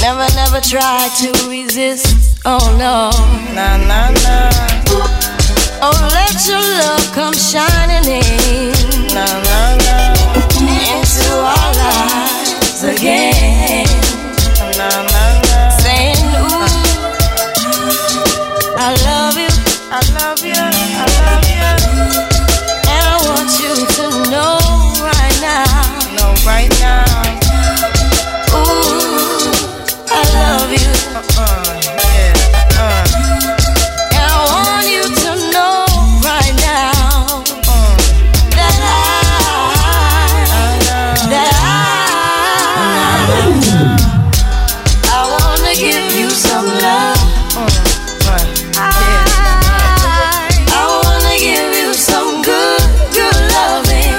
Never try to resist. Oh no. Nah, nah, nah. Oh, let your love come shining in. Nah, nah, nah. Into our lives again. Nah, nah, nah. Saying, ooh, I love you. I love you. I love you. And I want you to know right now. No, right now. Ooh, I love you. Yeah. And I want you to know right now that I wanna give you some love. I wanna give you some good loving.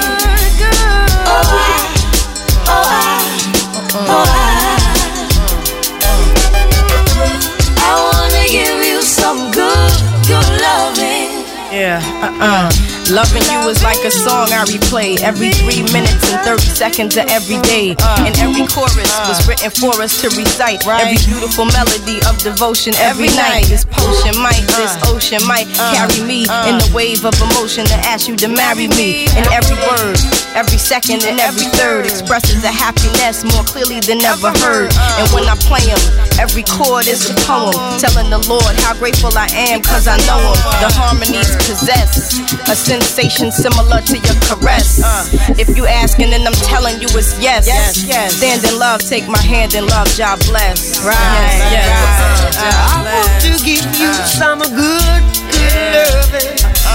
I wanna give you some good loving. Yeah, Loving you is like a song I replay every 3 minutes and 30 seconds of every day. And every chorus was written for us to recite. Every beautiful melody of devotion every night. This potion might, this ocean might carry me in the wave of emotion to ask you to marry me. And every word, every second and every third expresses a happiness more clearly than ever heard. And when I play them, every chord is a poem telling the Lord how grateful I am cause I know him. The harmonies possess a sensation similar to your caress. If you asking and I'm telling you it's yes. Stand in love, take my hand in love, God bless. Right, yes. I want to give you some good loving.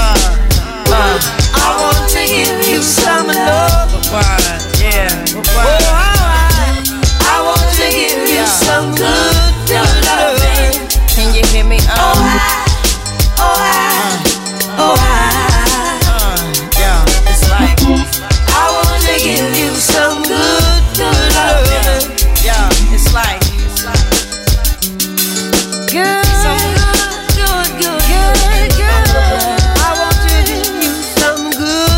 I want to give you some love. I want to give you some good loving. Can you hear me? It's like I want to give you some good loving. Yeah, it's like Good. I want to give you some good.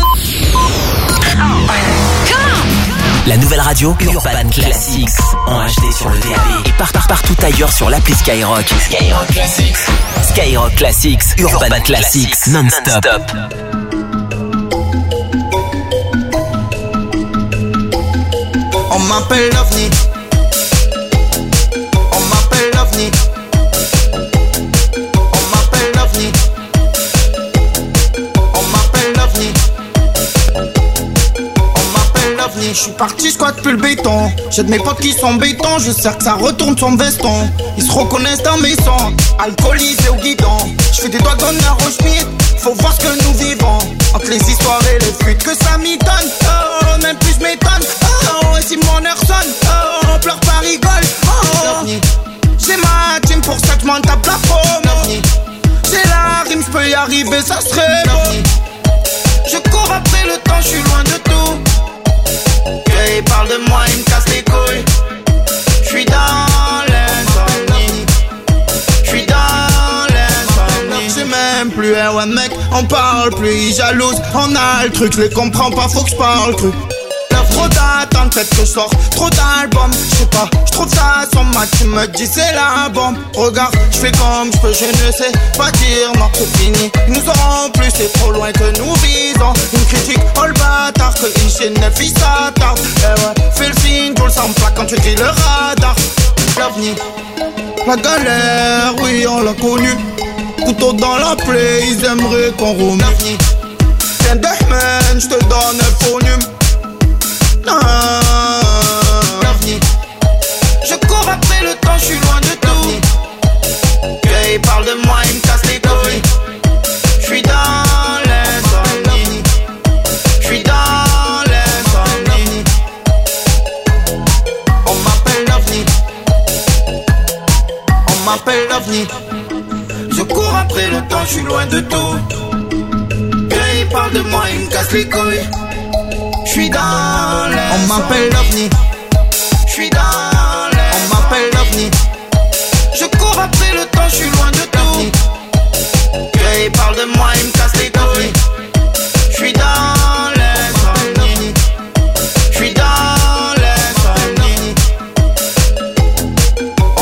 La nouvelle radio Urban Classics en HD sur le DAB et partout ailleurs sur l'appli Skyrock. Skyrock Classics. Skyrock Classics, Urban Classics non-stop. On m'appelle l'OVNI. On m'appelle l'OVNI. On m'appelle l'OVNI. On m'appelle l'OVNI. On m'appelle l'OVNI. Je suis parti, squatte plus le béton. J'ai de mes potes qui sont béton. Je sais que ça retourne sur mon veston. Ils se reconnaissent dans mes sons. Alcoolisé au guidon. Je fais des doigts d'honneur au schmitt. Faut voir ce que nous vivons. Entre les histoires et les fuites que ça m'y donne. Oh, même plus je m'étonne. Oh, et si mon heure sonne. Oh, on pleure pas rigole. Oh, j'ai ma team pour ça que je m'en tape la promo. J'ai la rime, je peux y arriver, ça serait beau. Je cours après le temps, je suis loin de tout. Et ils parlent de moi, ils me cassent les couilles. Je suis dans l'insomnie. Je suis dans l'insomnie. J'ai même plus un ouais mec, on parle plus, ils jalousent. On a le truc, je les comprends pas, faut que je parle truc. Trop d'attentes, peut-être que je sors trop d'albums. Je sais pas, je trouve ça sur ma team me dit c'est la bombe. Regarde, je fais comme je peux, je ne sais pas dire non, c'est fini. Ils nous auront plus, c'est trop loin que nous visons. Une critique, oh le bâtard, que une chaîne neuf, il s'attarde. Eh ouais, fais le signe, tout le sang plat quand tu dis le radar. L'OVNI, la galère, oui on l'a connu. Couteau dans la plaie, ils aimeraient qu'on roule. L'OVNI, tiens deux semaines, je te donne un faux nume. L'OVNI. Je cours après le temps, je suis loin de tout. Et ils parlent de moi, ils me cassent les couilles. Je suis dans l'insomnie. Je suis dans l'insomnie. On m'appelle l'OVNI. On m'appelle l'OVNI. Je cours après le temps, je suis loin de tout. Et ils parlent de moi, ils me cassent les couilles. J'suis dans l'air. On m'appelle l'OVNI. J'suis dans l'air. On m'appelle l'OVNI. Je cours après le temps, j'suis loin de tout. Et ils parlent de moi, ils me cassent les couilles. J'suis dans l'insomnie. J'suis dans l'insomnie.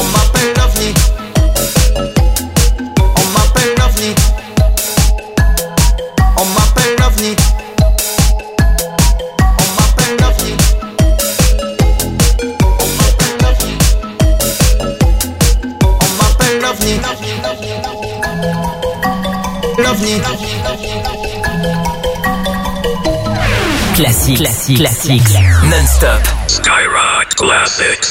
l'avenir. Classique, non-stop. Skyrock Classics.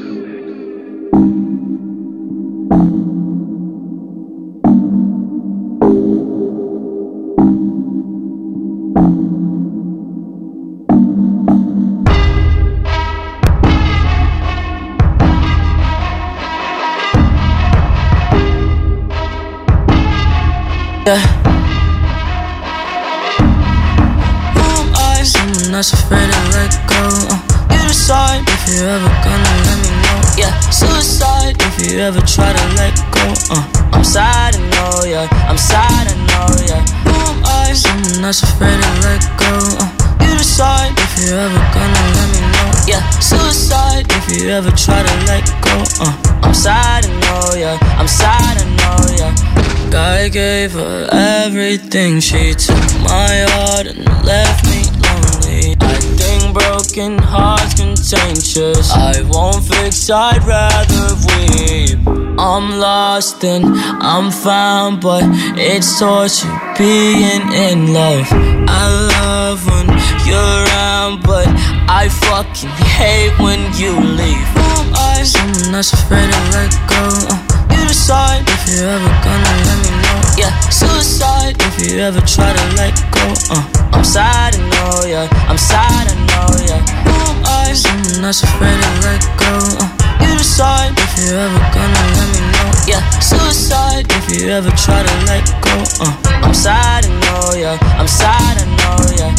Someone that's afraid to let go. You decide if you're ever gonna let me know. Yeah, suicide if you ever try to let go. I'm sad, I know, yeah. I'm sad, I know, yeah. Who am I? Someone that's afraid to let go. You decide if you're ever gonna let me know. Yeah, suicide if you ever try to let go. I'm sad, I know, yeah. I'm sad, I know, yeah. I gave her everything. She took my heart and left me lonely. I think broken hearts contagious. I won't fix, I'd rather weep. I'm lost and I'm found, but it's torture being in love. I love when you're around, but I fucking hate when you leave. I'm someone that's afraid to let go. You decide if you're ever gonna let me know. Yeah, suicide if you ever try to let go. I'm sad, I know, yeah. I'm sad, I know, yeah. Who am I? Someone that's afraid to let go. You decide if you're ever gonna let me know. Yeah, suicide if you ever try to let go. I'm sad, I know, yeah. I'm sad, I know, yeah.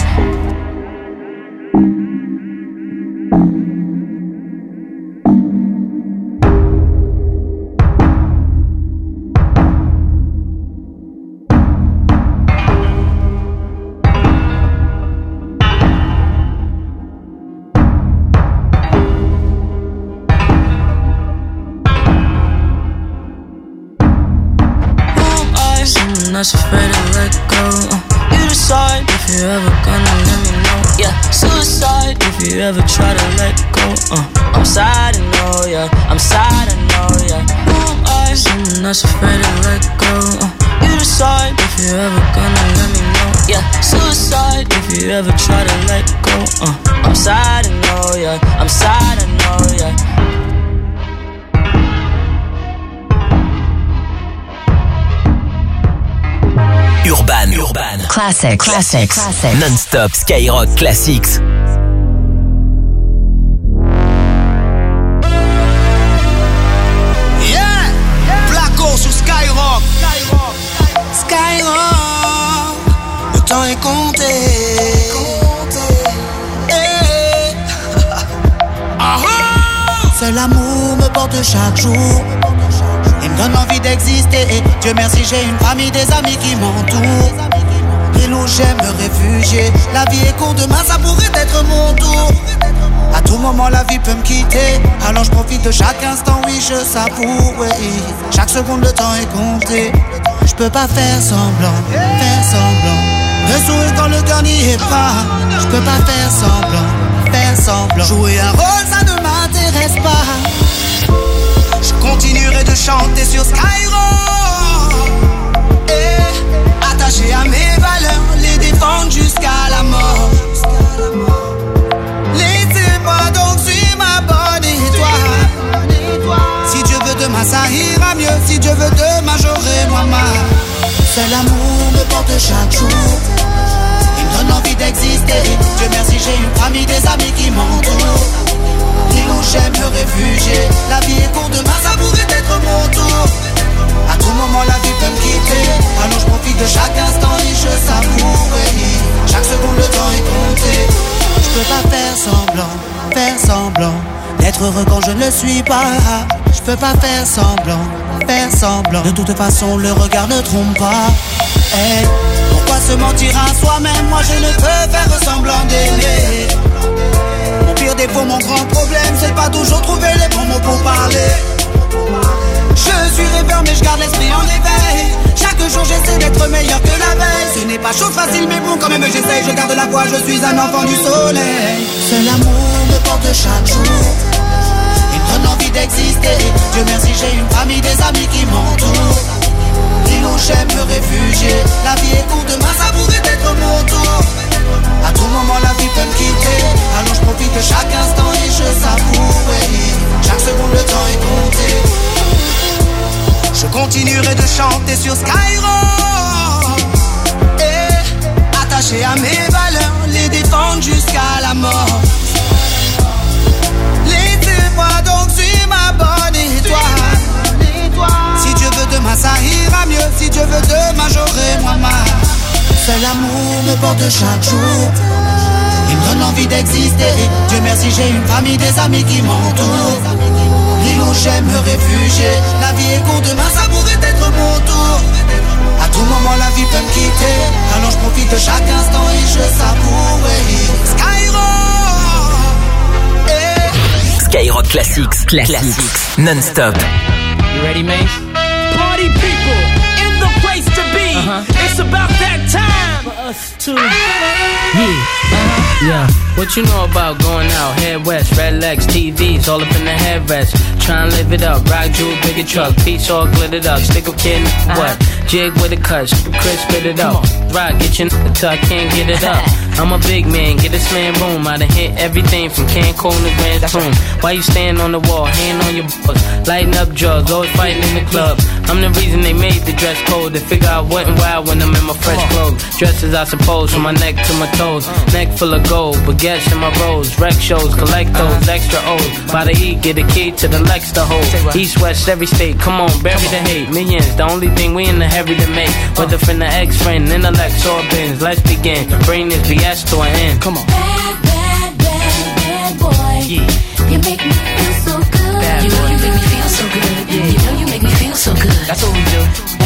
That's afraid to let go. You decide if you're ever gonna let me know. Yeah, suicide if you ever try to let go. I'm sad, I know, yeah. I'm sad, I know, yeah. Who am I? Someone that's afraid to let go. You decide if you're ever gonna let me know. Yeah, suicide if you ever try to let go. I'm sad, I know, yeah. I'm sad, I know, yeah. Urban. Classics. Non-stop Skyrock Classics. Yeah, Blacko sur Skyrock. Skyrock, le temps est compté. Hey. Seul l'amour me porte chaque jour. Il me donne envie d'exister et Dieu merci j'ai une famille, des amis qui m'entourent. L'île où j'aime me réfugier. La vie est courte, demain ça pourrait être mon tour. À tout moment la vie peut me quitter. Alors je profite de chaque instant, oui je savoure, oui. Chaque seconde le temps est compté. Je peux pas faire semblant. Le sourire quand le cœur n'y est pas. Je peux pas faire semblant. Jouer un rôle ça ne m'intéresse pas. Je continuerai de chanter sur Skyrock. Attaché à mes valeurs, les défendre jusqu'à la mort. Laissez-moi donc suivre ma bonne étoile. Si Dieu veut demain ça ira mieux. Si Dieu veut demain j'aurai moins mal. Seul l'amour me porte chaque jour. Il me donne envie d'exister. Dieu merci j'ai une famille, des amis qui m'entourent. L'île où j'aime me réfugier. La vie est courte, demain ça pourrait être mon tour. À tout moment la vie peut me quitter. Alors je profite de chaque instant et je savoure. Chaque seconde le temps est compté. Je peux pas faire semblant d'être heureux quand je ne le suis pas. Je peux pas faire semblant. De toute façon le regard ne trompe pas. Hey, pourquoi se mentir à soi-même? Moi je ne peux faire semblant d'aimer. Mon pire défaut, mon grand problème, c'est pas toujours trouver les bons mots pour parler. Je suis rêveur mais je garde l'esprit en éveil. Chaque jour j'essaie d'être meilleur que la veille. Ce n'est pas chose facile mais bon quand même j'essaye. Je garde la foi, je suis un enfant du soleil. Seul l'amour me porte chaque jour. Il me donne envie d'exister. Dieu merci j'ai une famille, des amis qui m'entourent. L'île où j'aime me réfugier. La vie est courte, demain ça pourrait être mon tour. À tout moment la vie peut me quitter. Alors je profite de chaque instant et je savoure. Chaque seconde le temps est compté. Je continuerai de chanter sur Skyrock, attaché à mes valeurs, les défendre jusqu'à la mort. Laissez-moi donc sur ma bonne étoile. Si Dieu veut demain ça ira mieux. Si Dieu veut demain j'aurai moins mal. Seul l'amour me porte chaque jour. Il me donne l'envie d'exister. Dieu merci j'ai une famille, des amis qui m'entourent. L'île où j'aime me réfugier. La vie est courte, demain ça pourrait être mon tour. À tout moment la vie peut me quitter. Alors je profite de chaque instant et je savoure. Skyrock, Skyrock Classics, non-stop. You ready, Mace? Party people in the place to be. It's about that time for us to. Yeah. What you know about going out? Head west, red legs, TVs, all up in the headrest. Try and live it up, rock jewel, bigger truck, piece all glittered up. Stick a kid, what? Jig with a cut, Chris spit it up. Rock, get your till I can't get it up. I'm a big man, get this man room. I done hit everything from Cancun to Grand Tune. Why you stand on the wall, hand on your balls, lighting up drugs, always fighting in the club. I'm the reason they made the dress code. They figure I wasn't wild when I'm in my fresh clothes. Dresses I suppose, from my neck to my toes. Neck full of gold, baguettes in my rolls. Rec shows, collect those extra O's. By the E, get a key to the Lex to hold. East, west, every state, come on, bury the hate. Millions, the only thing we in the heavy to make. Whether from the ex-friend, intellect, or bins. Let's begin, bring this BS to an end. Come on. Bad boy. Yeah. You make me feel so good. Bad you know you make me feel so good. Yeah. You know you make me feel so good. That's what we do.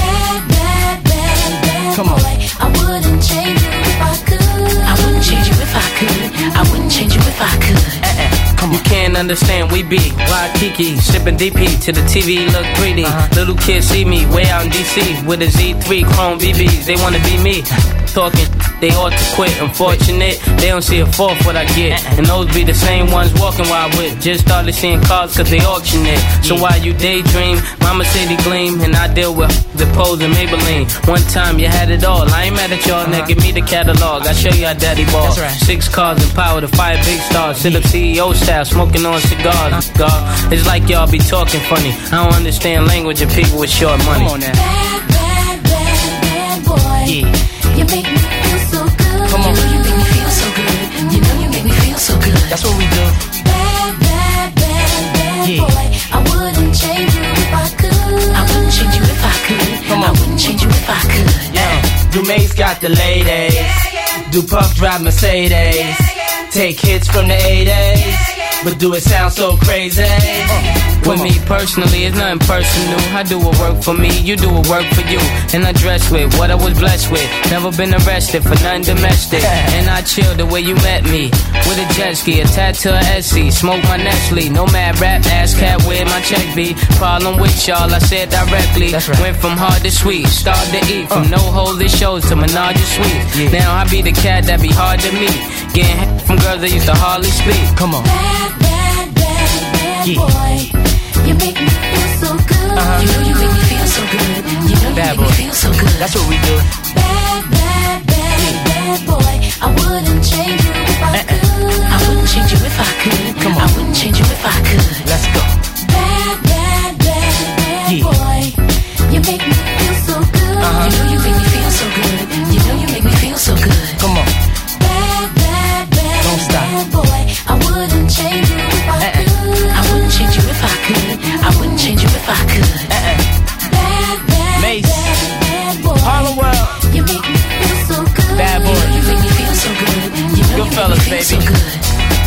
Bad Come on. boy. I wouldn't change you if I could. I wouldn't change you if I could. I wouldn't change you if I could. Come on. You can't understand, we be Waikiki, sipping DP to the TV, look greedy. Little kids see me way out in DC with a Z3 Chrome BBs. They wanna be me. Talking, they ought to quit. Unfortunate, they don't see a fourth what I get. And those be the same ones walking while I with. Just started seeing cars cause they auction it. So while you daydream, Mama City gleam, and I deal with the pose and Maybelline. One time you had it all. I ain't mad at y'all, now give me the catalog. I show you how daddy ball. Right. 6 cars and power to 5 big stars. Sit up CEO style, smoking on cigars. God, it's like y'all be talking funny. I don't understand language of people with short money. Come on now. Bad boy. Yeah. You make me feel so good. Come on. You know you make me feel so good. You know you make me feel so good. That's what we do. Bad yeah. boy. I wouldn't change you if I could. I wouldn't change you if I could. Come on. I wouldn't change you if I could. Yeah. Do Mace got the ladies. Do Puff drive Mercedes. Take hits from the 80s. But do it sound so crazy? With me personally, it's nothing personal. I do what work for me, you do what work for you. And I dress with what I was blessed with. Never been arrested for nothing domestic. And I chill the way you met me. With a jet ski, a tattoo of Etsy. Smoke my Nestle, no mad rap, ass cat where my check be. Problem with y'all, I said directly. Right. Went from hard to sweet, start to eat. From no holy shows to menage a suite. Yeah. Now I be the cat that be hard to meet. Getting from girls that used to hardly speak. Come on. Bad boy. You make me feel so good. You know you make me feel so good. You know you make me feel so good. That's what we do. Bad boy. I wouldn't change you if I could. I wouldn't change you if I could. Come on. I wouldn't change you if I could. Let's go. Bad boy. You make me feel so good. You know you make me feel so good. You know you make me feel so good. Come on. Bad Don't stop. boy. I wouldn't change you if I could. I wouldn't change you if I could. I wouldn't change you if I could. Mace. Bad boy. Harlem World. You make me feel so good. Bad boy. You make me feel so good. You know Good you fellas, make me feel baby. so good.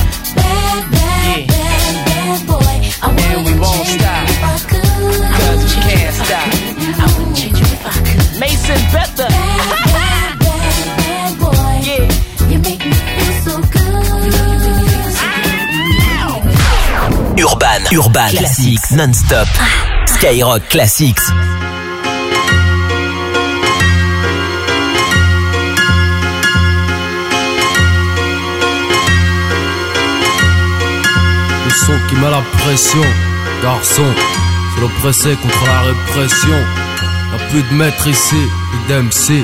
Bad boy. I And we wouldn't won't change stop. you if I could. I 'Cause wouldn't we change you can't if I stop. could. I wouldn't change you if I could. Mason Bethel. Bad boy. Yeah. You make me feel so good. You know you make me feel so good. Urban Classics non-stop. Skyrock Classics. Le son qui met la pression, garçon, c'est l'oppressé contre la répression. Y'a plus de maître ici, plus d'MC.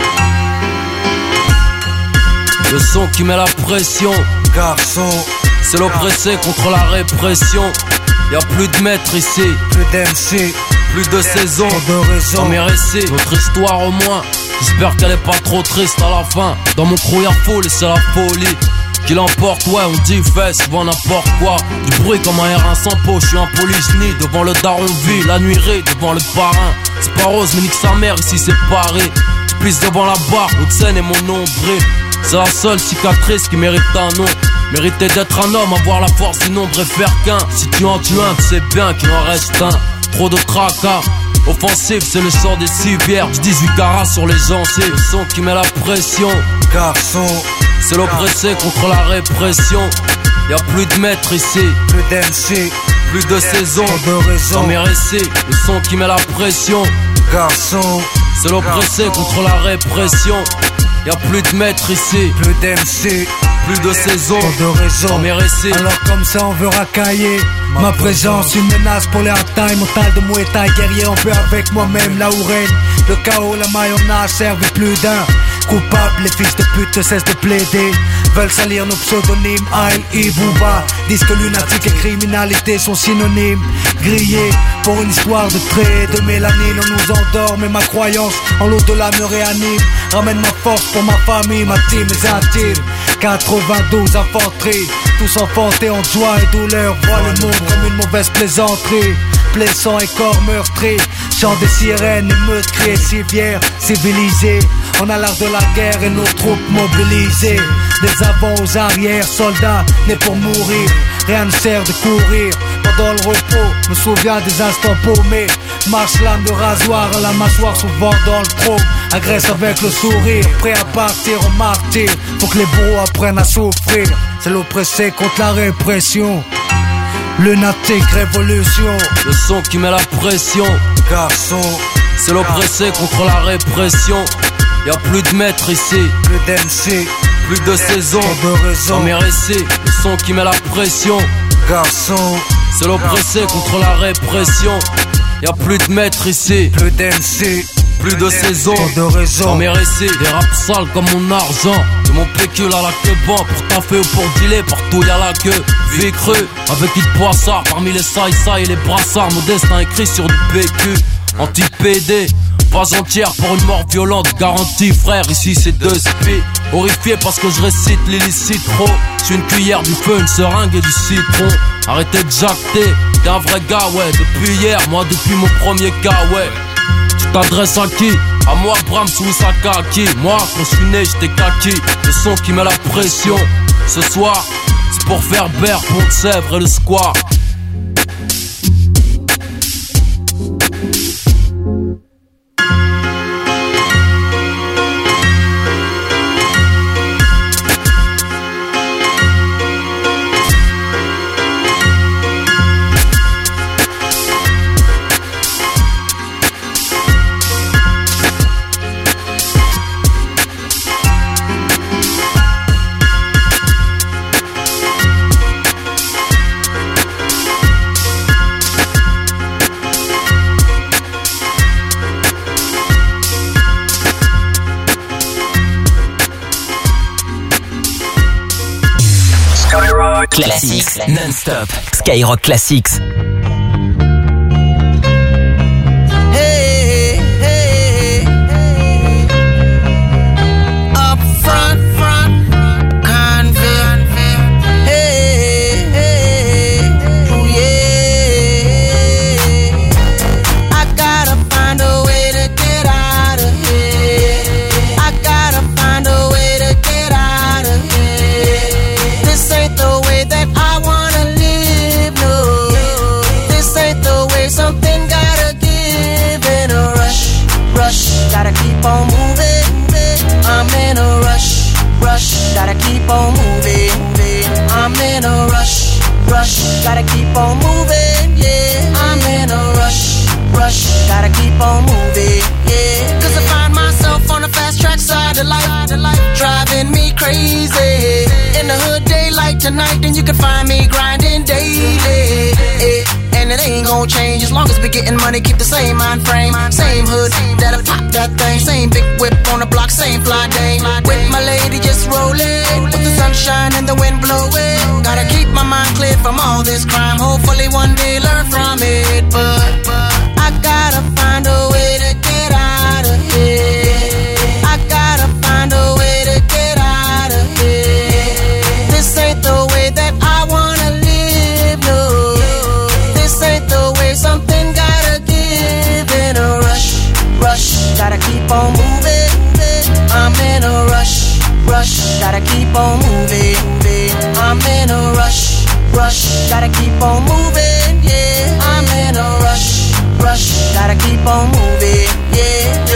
Le son qui met la pression, garçon. C'est l'oppressé contre la répression. Y'a plus de maître ici, plus d'MC, plus de saison, dans mes récits, notre histoire au moins. J'espère qu'elle est pas trop triste à la fin. Dans mon crew y'a foule et c'est la folie qui l'emporte, ouais, on dit fait souvent n'importe quoi. Du bruit comme un R1 sans peau, je suis un polygynie devant le daron vie, la nuirée devant le parrain. C'est pas rose mais nique sa mère, ici c'est Paris. Je pisse devant la barre, Haute-Seine et mon nombril. C'est la seule cicatrice qui mérite un nom. Mériter d'être un homme, avoir la force du nombre et faire qu'un. Si tu en tues un, tu sais bien qu'il en reste un. Trop de tracas, offensif, c'est le sort des civières. 18 carats sur les gencives, le son qui met la pression. Garçon, c'est l'oppressé contre la répression. Y'a plus de maître ici, plus d'MC, plus de saison, dans mes récits, le son qui met la pression. Garçon, c'est l'oppressé contre la répression. Y'a plus de maître ici, plus d'MC, plus de saison, dans mes récits. Alors comme ça on veut racailler ma présence, une menace pour les hard-time. Mental de Muay Thai, guerrier en paix avec moi-même. Là où règne le chaos, la mayonnaise servi plus d'un coupable. Les fils de pute cessent de plaider, veulent salir nos pseudonymes. Aïe, Booba, disent que lunatique et criminalité sont synonymes. Grillés pour une histoire de traits de mélanine, on nous endort, mais ma croyance en l'au-delà me réanime. Ramène ma force pour ma famille, ma team, mes intimes. 92 infanteries, tous enfantés en joie et douleur. Voient le monde comme une mauvaise plaisanterie. Plaissant et corps meurtris, chant des sirènes, émeutes, cris, civières, civilisés. On a l'art de la guerre et nos troupes mobilisées. Des avants aux arrières, soldats nés pour mourir. Rien ne sert de courir pendant le repos. Me souviens des instants paumés. Marche lame de rasoir à la mâchoire, souvent dans le trône. Agresse avec le sourire, prêt à partir en martyr. Faut que les bourreaux apprennent à souffrir. C'est l'oppressé contre la répression. Lunatique révolution. Le son qui met la pression. Garçon, c'est l'oppressé contre la répression. Y'a plus de maître ici, plus d'MC, plus de saison, dans mes récits. Le son qui met la pression. Garçon, c'est l'oppressé contre la répression. Y'a plus de maître ici, plus d'MC, plus de saison, dans mes récits. Des rap sales comme mon argent, de mon pécule à la queue ban. Pour taffer ou pour dealer, partout y'a la queue. Vie crue, avec Hit Poissard, parmi les saïsaï et les brassards. Mon destin écrit sur du PQ, anti-PD. Pas entière pour une mort violente, garantie frère, ici c'est deux spies. Horrifié parce que je récite l'illicite trop. J'suis une cuillère du feu, une seringue et du citron. Arrêtez de jacter, t'es un vrai gars ouais. Depuis hier, moi depuis mon premier cas ouais. Tu t'adresses à qui? À moi Bram Souissakaki. Moi quand je suis né j'étais kaki. Le son qui met la pression. Ce soir, c'est pour faire Berre, Pont-de-Sèvres et le square. Classics non-stop. Skyrock Classics. Hey, hey, hey. Up front, convict. Hey, hey, oh yeah. I gotta find a way to get out of here. I gotta find a way to get out of here. This ain't the way that I wanna live, no. This ain't the way, something gotta give in a rush, gotta keep on moving. I'm in a rush, gotta keep on moving. I'm in a rush, gotta keep on moving, yeah. I'm in a rush, gotta keep on moving, yeah. Cause I find myself on the fast track side of life, driving me crazy. In the hood daylight tonight, then you can find me grinding daily. And it ain't ain't gon' change as long as we getting money. Keep the same mind frame, same hood that'll pop that thing. Same big whip on the block, same fly day. With my lady just rolling, with the sunshine and the wind blowing. Gotta keep my mind clear from all this crime. Hopefully one day learn from it, but I gotta find a way to get out of here. I gotta find a way to get out of here. This ain't the way that I wanna live, no. This ain't the way, something gotta give. In a rush, rush, gotta keep on moving. I'm in a rush, rush, gotta keep on moving. I'm in a rush, rush, gotta keep on moving, yeah. I'm in a rush, rush, gotta keep on moving, yeah.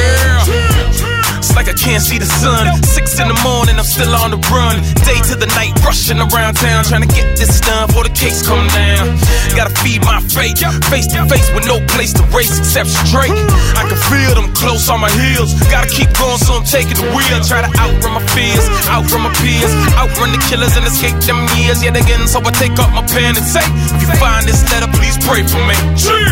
It's like I can't see the sun. 6 in the morning, I'm still on the run. Day to the night, rushing around town, trying to get this done before the case come down. Gotta feed my faith, face to face with no place to race except straight. I can feel them close on my heels. Gotta keep going, so I'm taking the wheel. Try to outrun my fears, outrun my peers, outrun the killers and escape them years yet again. So I take up my pen and say, if you find this letter, please pray for me.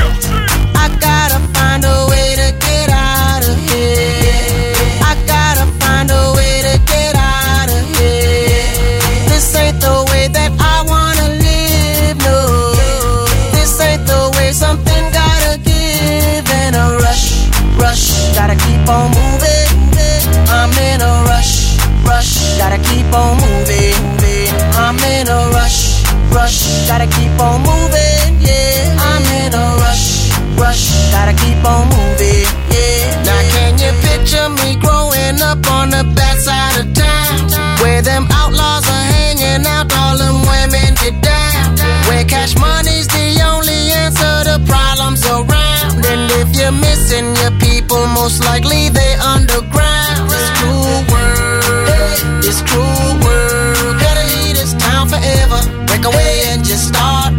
I gotta find a way to get out of here. I gotta find a way to get out of here. This ain't the way that I wanna live, no. This ain't the way, something gotta give. In a rush, rush, gotta keep on moving. I'm in a rush, rush, gotta keep on moving. I'm in a rush, rush, gotta keep on moving, yeah. I'm in a rush, rush, gotta keep on moving, yeah. Now can you picture me growing up on the bad side of town, where them outlaws are hanging out, all them women get down, where cash money's the only answer to problems around. And if you're missing your people, most likely they underground. This cruel world, this cruel world, gotta leave this town forever. Break away and just start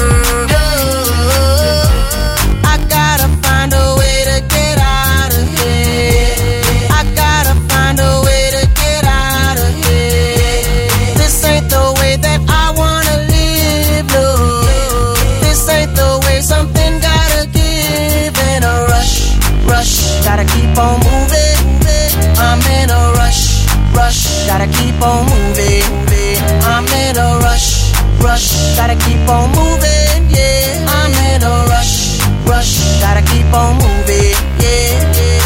I gotta find a way to get out of here. I gotta find a way to get out of here. This ain't the way that I wanna live, no. This ain't the way, something gotta give. In a rush, rush, gotta keep on moving. I'm in a rush, rush, gotta keep on moving. I'm in a rush, rush, gotta keep on moving, yeah. I'm in a rush, rush, gotta keep on moving, yeah, yeah.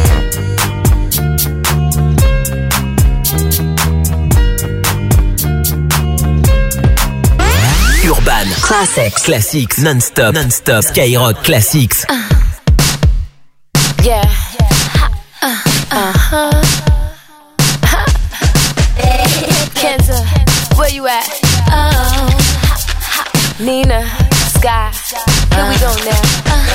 Urban Classics, classics non-stop, non-stop. Skyrock Classics. Yeah. Kenza, where you at? Oh, Nina, Sky, here we go now.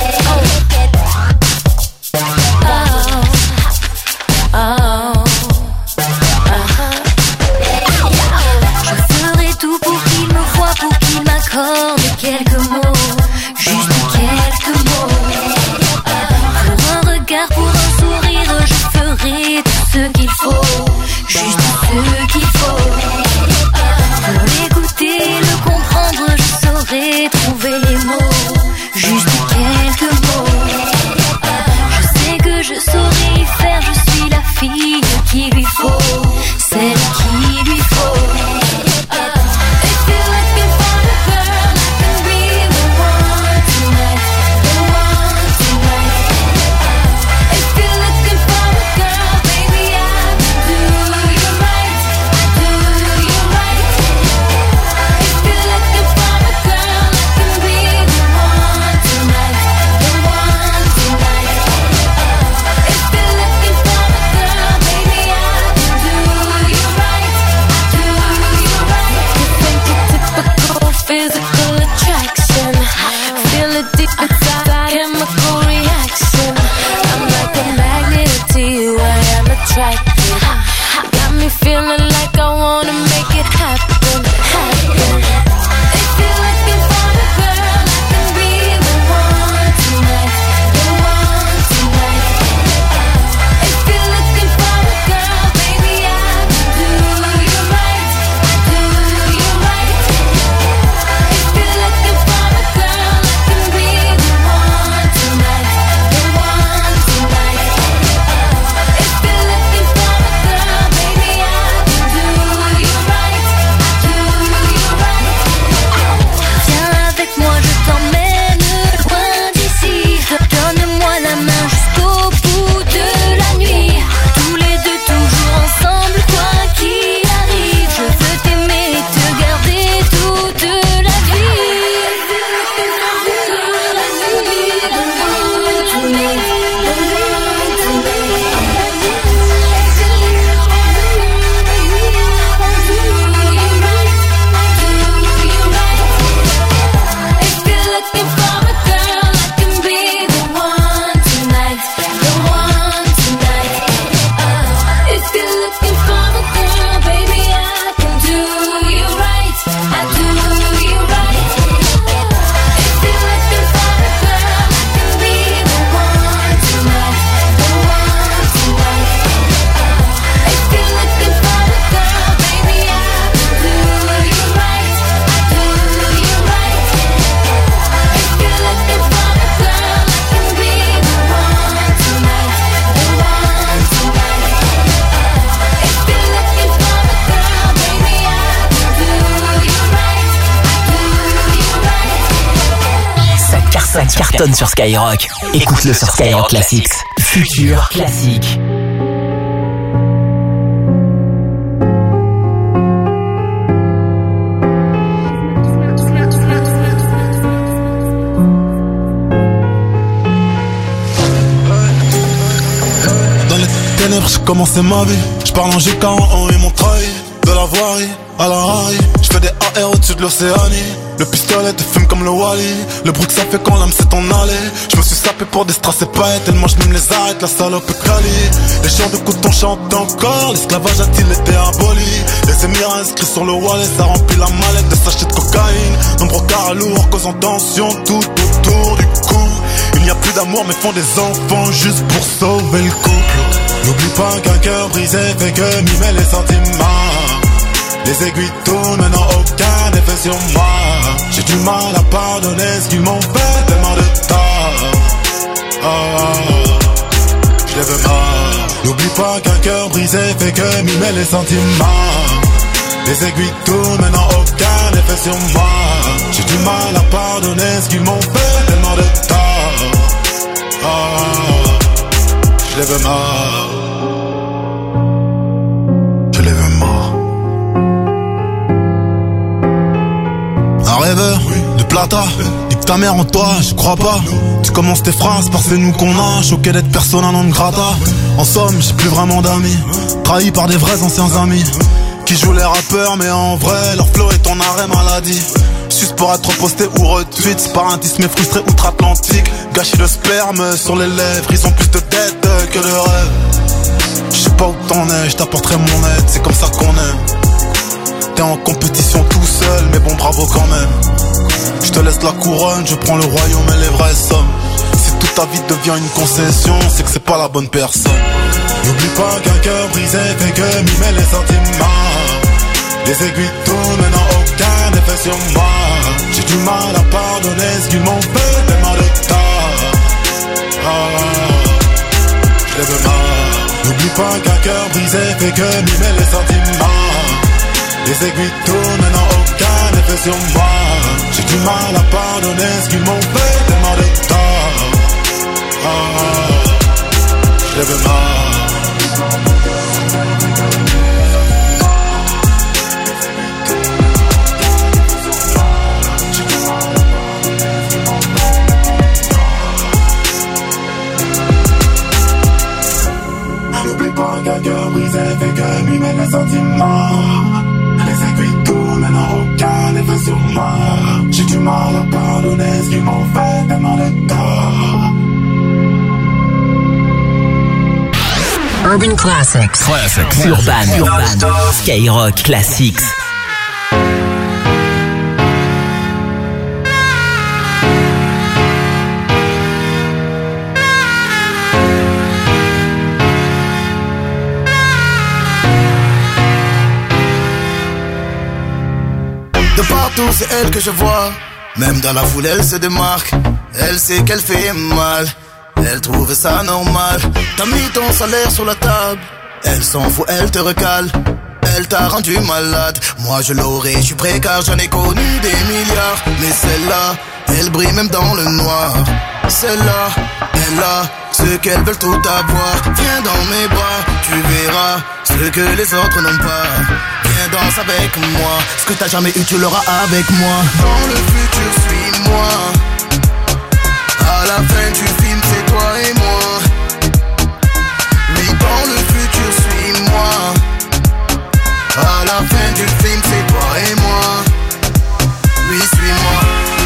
Je ferai tout pour qu'il me voie, pour qu'il m'accorde quelques mots, juste quelques mots. Pour un regard, pour un sourire, je ferai tout ce qu'il faut, juste ce qu'il faut. Pour l'écouter, le comprendre, je saurai trouver les mots, juste quelques mots. Je sais que je saurai y faire, je suis la fille qu'il lui faut, celle qu'il lui faut. Ça cartonne sur Skyrock. Écoute-le sur Skyrock Classics. Futur classique. J'ai commencé ma vie, j'parle en GK en ils m'ont trahi. De la voirie à la Harry, j'fais des AR au-dessus de l'Océanie. Le pistolet te fume comme le Wally. Le bruit que ça fait quand l'âme s'est en allée. J'me suis sapé pour des strass et paillettes. Tellement j'm'aime les arrête, la salope est quali. Les chants de coton chantent encore. L'esclavage a-t-il été aboli? Les émirs inscrits sur le wallet, ça remplit la mallette de sachets de cocaïne. Nombreux carats lourds causant tension tout autour du cou. Il n'y a plus d'amour mais font des enfants juste pour sauver le couple. N'oublie pas qu'un cœur brisé fait que mimer les sentiments. Les aiguilles tournent, maintenant aucun effet sur moi. J'ai du mal à pardonner ce qu'ils m'ont fait, tellement de tort. Je les veux mort. N'oublie pas qu'un cœur brisé fait que mimer les sentiments. Les aiguilles tournent, maintenant aucun effet sur moi. J'ai du mal à pardonner ce qu'ils m'ont fait, tellement de tort. Je les veux mort. Je les veux mort. Un rêveur de plata, nique ta mère en toi, je crois pas. Tu commences tes phrases par c'est nous qu'on a, choqué d'être persona non grata. En somme, j'ai plus vraiment d'amis, trahi par des vrais anciens amis qui jouent les rappeurs mais en vrai leur flow est en arrêt maladie. Juste pour être posté ou retweet, c'est par un tisme frustré outre-Atlantique. Gâchis de sperme sur les lèvres, ils ont plus de tête que de rêve. Je sais pas où t'en es, je t'apporterai mon aide, c'est comme ça qu'on aime. T'es en compétition tout seul, mais bon bravo quand même. Je te laisse la couronne, je prends le royaume et les vraies sommes. Si toute ta vie devient une concession, c'est que c'est pas la bonne personne. N'oublie pas qu'un cœur brisé fait que mimer les sentiments. Les aiguilles tournent, maintenant aucun effet sur moi. J'ai du mal à pardonner ce qu'ils m'ont fait, tellement de tort. Je les veux mort. N'oublie pas qu'un cœur brisé fait que mimer les sentiments. Les aiguilles tournent, maintenant aucun effet sur moi. J'ai du mal à pardonner ce qu'ils m'ont fait, tellement de tort. Je les veux mort. N'oublie pas qu'un cœur brisé fait que mimer les sentiments. Les aiguilles tournent, maintenant aucun effet sur moi. J'ai du mal à pardonner ce qu'ils m'ont fait, tellement de tort. Urban Classics. Urban. Skyrock Classics. De partout, c'est elle que je vois. Même dans la foule, elle se démarque. Elle sait qu'elle fait mal. Elle trouve ça normal. T'as mis ton salaire sur la table. Elle s'en fout, elle te recale. Elle t'a rendu malade. Moi je l'aurais, je suis prêt car j'en ai connu des milliards. Mais celle-là, elle brille même dans le noir. Celle-là, elle a ce qu'elles veulent tout avoir. Viens dans mes bras, tu verras ce que les autres n'ont pas. Viens danse avec moi. Ce que t'as jamais eu, tu l'auras avec moi. Dans le futur, suis-moi. À la fin du film, c'est toi et moi. Oui, dans le futur, suis-moi. À la fin du film, c'est toi et moi. Oui, suis-moi.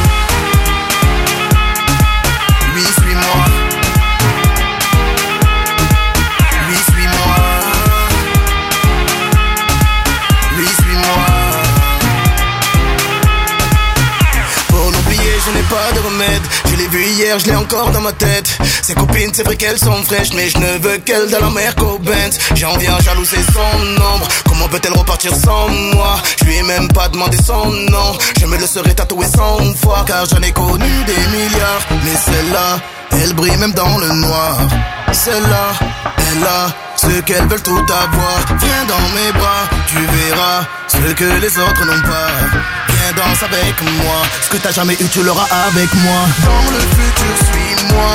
Oui, suis-moi. Oui, suis-moi. Oui, suis-moi. Pour l'oublier, je n'ai pas de remède. Je l'ai vu hier, je l'ai encore dans ma tête. Ses copines, c'est vrai qu'elles sont fraîches, mais je ne veux qu'elle dans la mer qu'au Benz. J'en viens jaloux, c'est son ombre. Comment peut-elle repartir sans moi? Je lui ai même pas demandé son nom. Je me le serais tatoué 100 fois, car j'en ai connu des milliards. Mais celle-là, elle brille même dans le noir. Celle-là, elle a ce qu'elles veulent tout avoir. Viens dans mes bras, tu verras ce que les autres n'ont pas. Viens danse avec moi, ce que t'as jamais eu tu l'auras avec moi. Dans le futur suis-moi,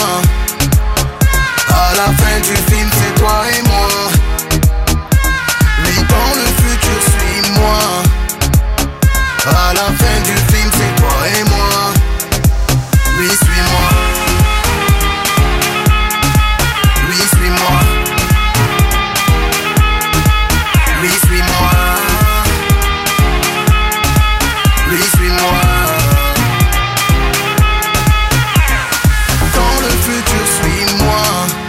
à la fin du film c'est toi et moi. Oui, dans le futur suis-moi, à la fin du film c'est toi et moi. Oui, suis-moi. Oui, suis-moi. Oui, suis-moi. Oui, suis-moi. Dans le futur, suis-moi.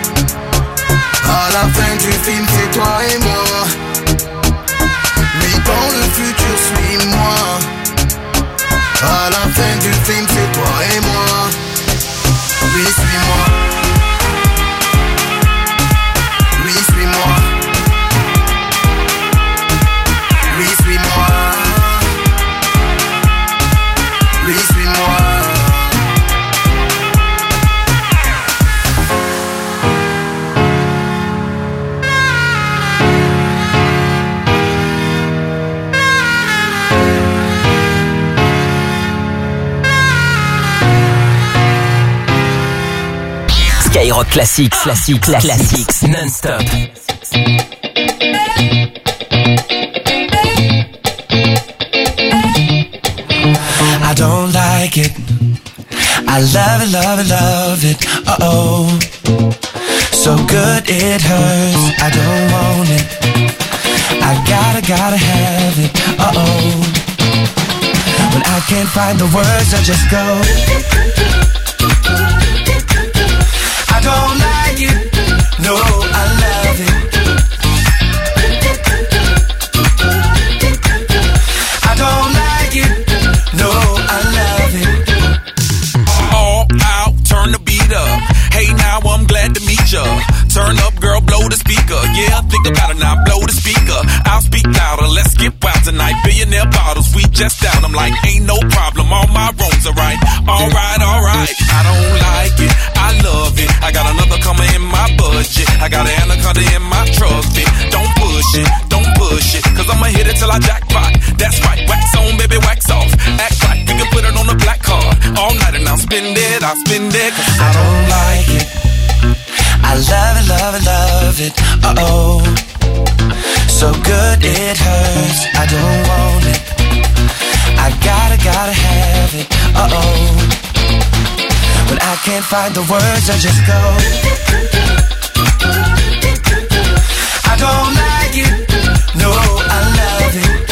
À la fin du film, c'est toi et moi. Oui, dans le futur, suis-moi. À la fin du film, c'est toi et moi. Oui, suis-moi. Oui, suis-moi. Oui, suis-moi. Oui, suis-moi. Skyrock Classics, non-stop. I don't like it. I love it, love it, love it. Uh-oh. So good it hurts. I don't want it. I gotta have it. Uh-oh. When I can't find the words, I just go. I don't like it. No, I love it. I don't like it. No, I love it. All out, turn the beat up. Hey, now I'm glad to meet ya. Turn up, girl, blow the speaker. Yeah, think about it now, blow the speaker. I'll speak louder, let's get wild tonight. Billionaire bottles, we just down. I'm like, ain't no problem, all my rooms are right. Alright, alright, I don't like it, I love it. I got another coming in my budget. I got an anaconda in my truck fit. Don't push it, cause I'ma hit it till I jackpot. That's right, wax on, baby, wax off. Act like we can put it on the black card. All night and I'll spend it, cause I don't like it. I love it, love it, love it. Uh-oh. So good it hurts. I don't want it. I gotta have it. Uh-oh. When I can't find the words, I just go. I don't like it. No, I love it.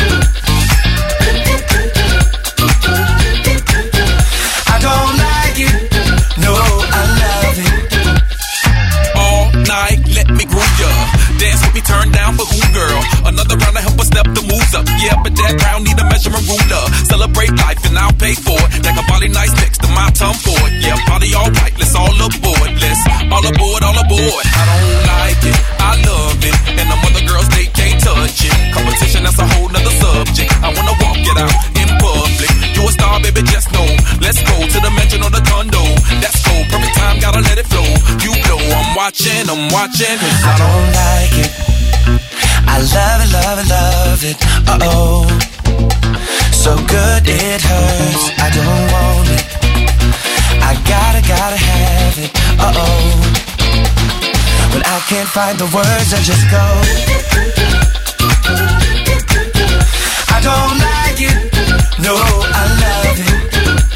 I don't like it. No, I love it. All night, let me groove ya. Dance with me, turn down for who, girl? Another round to help us step the moves up. Yeah, but that round need a measuring ruler. Celebrate life and I'll pay for it. Like a body nice next to my tongue for it. Yeah, party all right, let's all aboard. Let's all aboard, all aboard. I don't like it, I love it. And them other girls, they can't touch it. Competition, that's a whole nother subject. I wanna walk it out in public. You a star, baby, just know. Let's go to the mansion or the condo. That's cool, perfect time, gotta let it flow. You blow, I'm watching. I don't like it. I love it, love it, love it. Uh-oh. So good it hurts. I don't want it. I gotta have it. Uh-oh. When I can't find the words, I just go. I don't like it. No, I love it.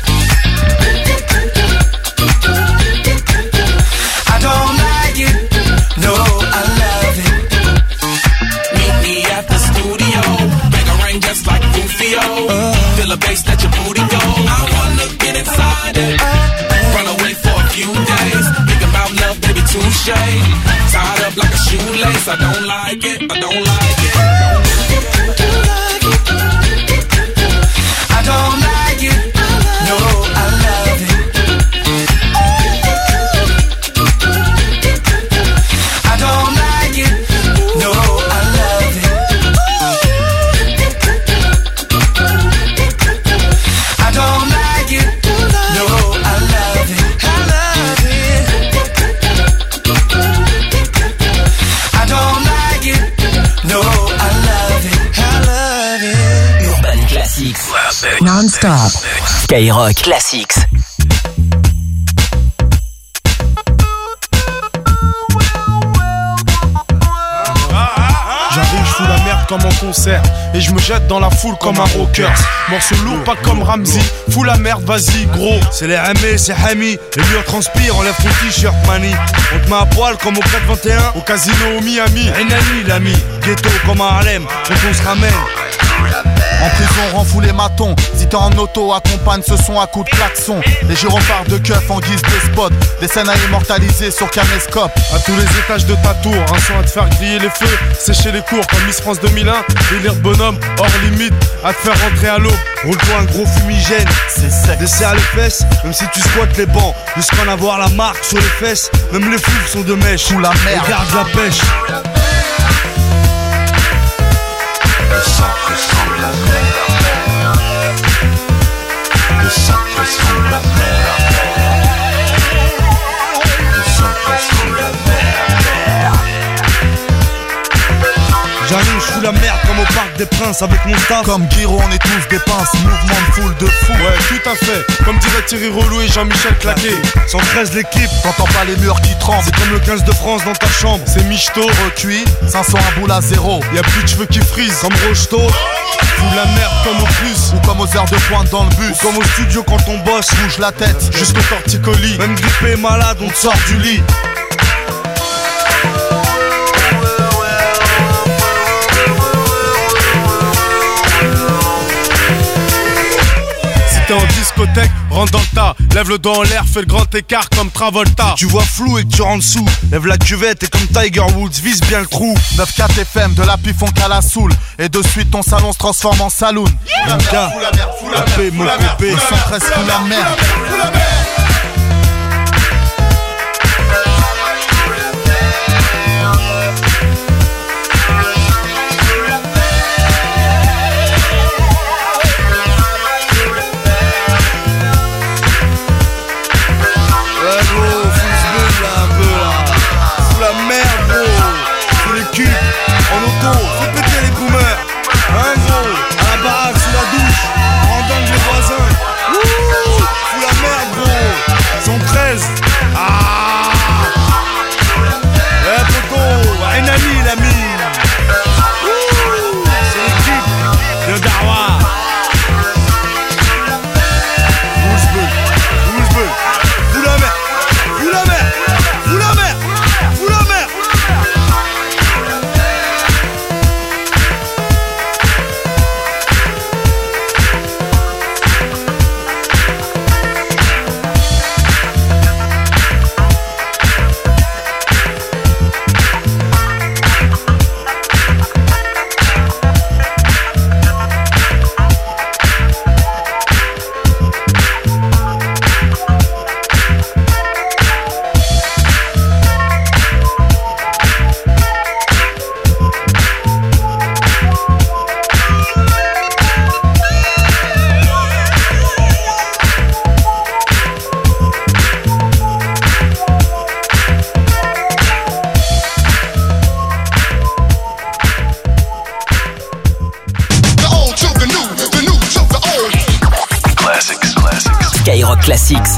I don't like it. No, I love it. Meet me at the studio. Bangarang just like Rufio. Feel the bass, let your booty go. I wanna get inside it. Run away for a few days. Think about love, baby, touche. Tied up like a shoelace. I don't like it. I don't like it. I don't like it. No, I love it. I don't like it. No, I love it. I don't like it. No, I love it. I love it. I don't Non-stop. Skyrock Classics. J'arrive, je fous la merde comme en concert et je me jette dans la foule comme un rocker. Morceau lourd, pas comme Ramsey. Fous la merde, vas-y, gros. C'est les Hamé, c'est Hami. Les murs transpirent, enlève ton t-shirt, mani. On te met à poil comme au 421. Au casino au Miami. Renani, l'ami. Ghetto comme à Harlem. Quand on se ramène. En prison, rend fou les matons. Si t'es en auto, accompagne ce son à coups de klaxon. Les gyrophares de keuf en guise de spot. Des scènes à immortaliser sur caméscope. À tous les étages de ta tour, un son à te faire griller les feux. Sécher les cours comme Miss France 2001. Délire de bonhomme, hors limite. À te faire rentrer à l'eau. Roule-toi un gros fumigène. C'est sec. Desserre les fesses, même si tu squattes les bancs. Jusqu'à en avoir la marque sur les fesses. Même les fous sont de mèche. Sous la merde. Et garde la pêche. Le sang ressemble à la mer. Le sang ressemble à la mer. Le sang ressemble à la mer. J'arrive, je fous la merde comme au Parc des Princes avec mon staff. Comme Guiro, on est tous des pinces. Mouvement de foule de fou. Ouais, tout à fait. Comme dirait Thierry Relou et Jean-Michel Claquet. 113 l'équipe. T'entends pas les murs qui tremblent. C'est comme le 15 de France dans ta chambre. C'est michto. Recuit, 500 à boule à zéro. Y'a plus de cheveux qui frisent. Comme Rocheteau. Fous la merde comme au plus. Ou comme aux heures de pointe dans le bus. Ou comme au studio quand on bosse. Bouge la tête. Jusqu'au torticolis. Même grippé et malade, on te sort du lit. En discothèque, rentre dans le tas. Lève le doigt en l'air, fais le grand écart comme Travolta. Tu vois flou et que tu rentres sous. Lève la cuvette et comme Tiger Woods, vise bien le trou. 9-4 FM, de la pif on cale la soule. Et de suite ton salon se transforme en saloon. Fous la merde, fous la merde, mon pépé. 113 fous la merde. En auto, fais péter les boomers. Un gros, à la baraque, sous la douche. En dingue les voisins. Wouh, fous la merde gros. 113. Ah. Eh poto, Renani l'ami. Wouh, c'est l'équipe de Darwa. Boulsbull, Boulsbull. Fous la merde, fous la merde, fous la merde, fous la merde. Skyrock Classics.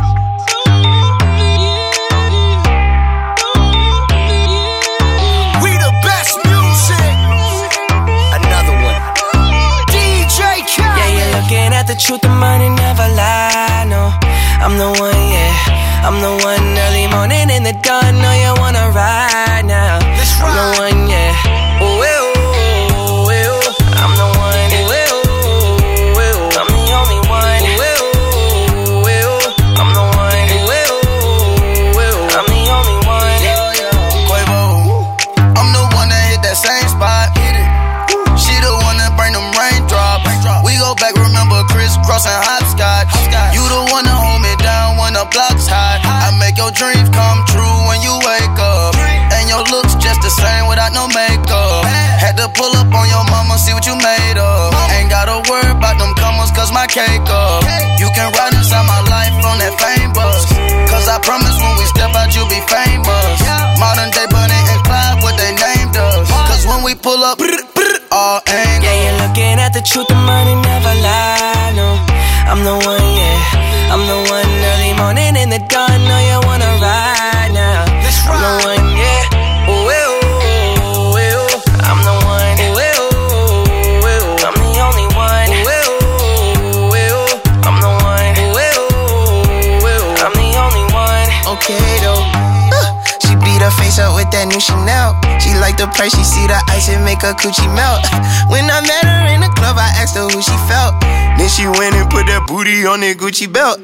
The truth, the money never lie, no. I'm the one, yeah. I'm the one early morning in the dawn. No, you wanna ride now. I'm the one, yeah. Oh, oh, oh, oh. I'm the one, oh, oh, oh. I'm the only one, oh, oh, oh. I'm the one, oh, oh, oh. I'm the only one. Quavo, I'm the one that hit that same spot. She the one that bring them raindrops. We go back, remember crisscrossing hopscotch. You the one to hold me down when the block's hot. I make your dreams come true when you wake up. And your looks just the same without no makeup. Had to pull up on your mama, see what you made of. Ain't gotta worry about them comers, cause my cake up. You can ride inside my life on that fame bus. Cause I promise when we step out, you'll be famous. Modern day Bonnie and Clyde, what they named us. Cause when we pull up, all angles. Yeah, you're looking at the truth, the money never lie, no. I'm the one, yeah. I'm the one early morning in the dawn. Know you wanna ride now. I'm the one, yeah. Ooh, ooh, ooh. I'm the one. Ooh, ooh, ooh. I'm the only one. Ooh, ooh, ooh. I'm the one. Ooh, ooh, ooh. I'm the only one. Okay though. She beat her face up with that new Chanel. She like the price, she see the ice and make her coochie melt. When I met her in the club, I asked her who she felt. Then she went and put that booty on that Gucci belt.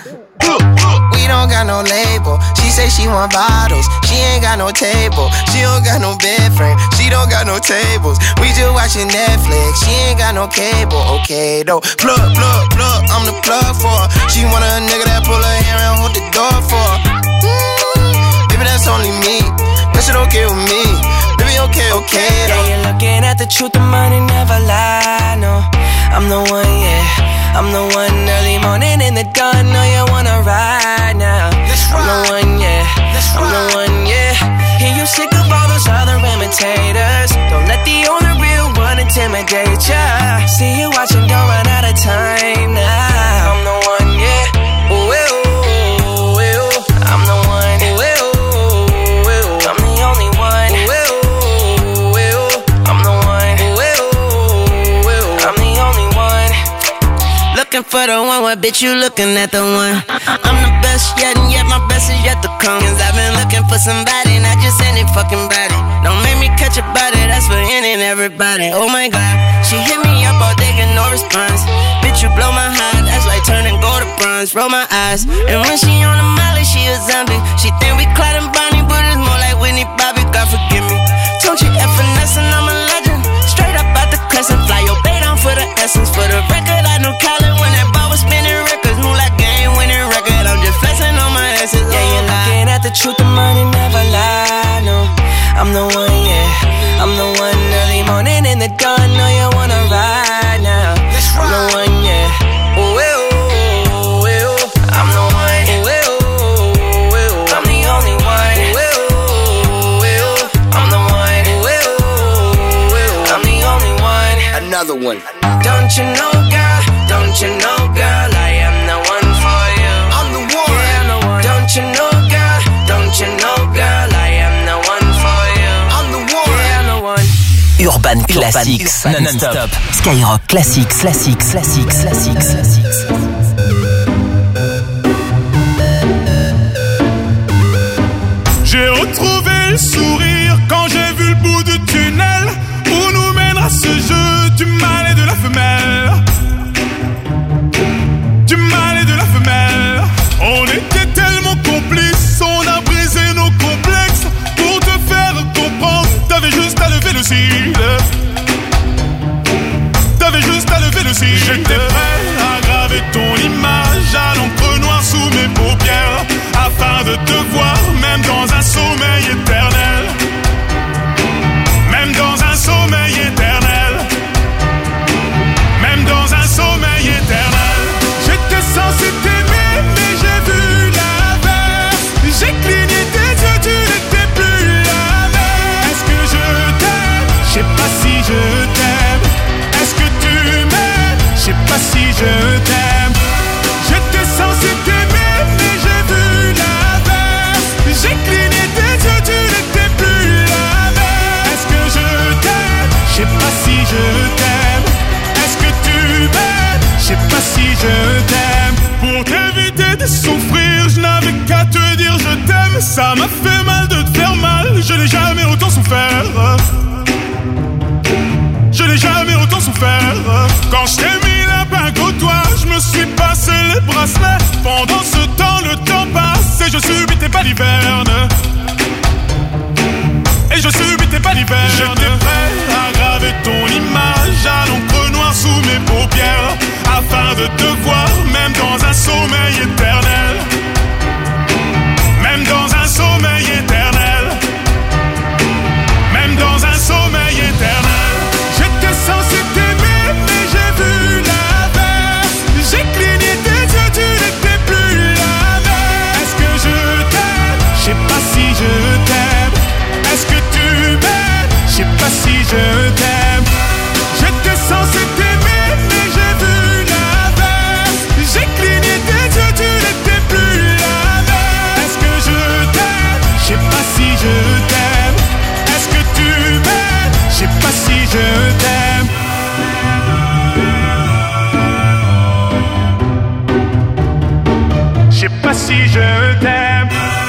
We don't got no label. She say she want bottles. She ain't got no table. She don't got no bed frame. She don't got no tables. We just watching Netflix. She ain't got no cable. Okay though. Plug, plug, plug. I'm the plug for her. She want a nigga that pull her hair and hold the door for her. Baby, that's only me. That shit okay with me. Baby, okay, okay though. Yeah, you're looking at the truth, the money never lie, no. I'm the one, yeah. I'm the one early morning in the dawn. Know you wanna ride now. I'm the one, yeah. I'm the one, yeah. Hear you sick of all those other imitators. Don't let the only real one intimidate ya. See you watching, don't run out of time now. I'm the one, yeah. Ooh, ooh, ooh. I'm the one. Ooh, ooh, ooh. I'm the only one. Ooh, ooh, ooh. I'm the one. Ooh, ooh, ooh. I'm the only one. Looking for the one, what bitch you looking at the one? I'm the best yet, and yet my best is yet to come. Cause I've been looking for somebody, not just any fucking body. Don't make me catch a body, that's for any and everybody. Oh my god, she hit me up all day, get no response. Bitch, you blow my heart, that's like turning gold to bronze. Roll my eyes, and when she on the molly, she a zombie. She think we Clyde and Bonnie, but it's more like Whitney Bobby, God forgive me. Don't you F finesse and I'm a legend. Straight up out the crescent, fly your bay down for the essence. For the record, I know Colin when that ball was spinning records. Move like game winning record, I'm just flexing on my essence. Yeah, you're looking at the truth, the money never lie, no. I'm the one, yeah. I'm the one early morning in the dawn. Know you wanna ride now. I'm the one, yeah. Ooh, ooh, ooh. I'm the one. Ooh, ooh, ooh. I'm the only one. Ooh, ooh, ooh. I'm the one. Ooh, ooh, ooh. I'm the only one. Another one. Don't you know, girl? Don't you know, girl? I am the one for you. I'm the one. Yeah, I'm the one. Don't you know, girl? Don't you know, girl? I am the one for you. I'm the one. Yeah, I'm the one. Urban Classics non-stop. Skyrock Classics, Classics, Classics, Classics, Classics. J'ai retrouvé le sourire quand j'ai vu le bout du tunnel où nous mènera ce jeu du mal et de la femelle. Du mal et de la femelle. On était tellement complices, on a brisé nos complexes. Pour te faire comprendre, t'avais juste à lever le cil. T'avais juste à lever le cil. J'étais prêt à graver ton image à l'encre noire sous mes paupières, afin de te voir même dans un sommeil éternel. Même dans un sommeil éternel. Même dans un sommeil éternel. J'étais censé t'aimer mais j'ai vu l'inverse. J'ai cligné tes yeux, tu n'étais plus la même. Est-ce que je t'aime? Je sais pas si je t'aime. Est-ce que tu m'aimes? Je sais pas si je t'aime. J'étais censé t'aimer mais j'ai vu l'inverse. J'ai cligné tes yeux, tu n'étais plus la même. Est-ce que je t'aime? Je sais pas si je t'aime. Est-ce que tu m'aimes? Je sais pas si je t'aime. Pour t'éviter de souffrir, je n'avais qu'à te dire je t'aime. Ça m'a fait mal de te faire mal, je n'ai jamais autant souffert. Je n'ai jamais autant souffert. Quand je t'ai mis la bague au doigt, je me suis passé les bracelets. Pendant ce temps, le temps passe et je subis tes balivernes. Et je subis tes balivernes. J'étais prêt à graver ton image à l'encre noire sous mes paupières, afin de te voir même dans un sommeil éternel. Même dans un sommeil éternel. Même dans un sommeil éternel. J'étais censé t'aimer mais j'ai vu l'inverse. J'ai cligné tes yeux, tu n'étais plus la même. Est-ce que je t'aime? Je sais pas si je t'aime. Est-ce que tu m'aimes? Je sais pas si je t'aime. J'étais censé t'aimer mais j'ai vu l'inverse. si je t'aime.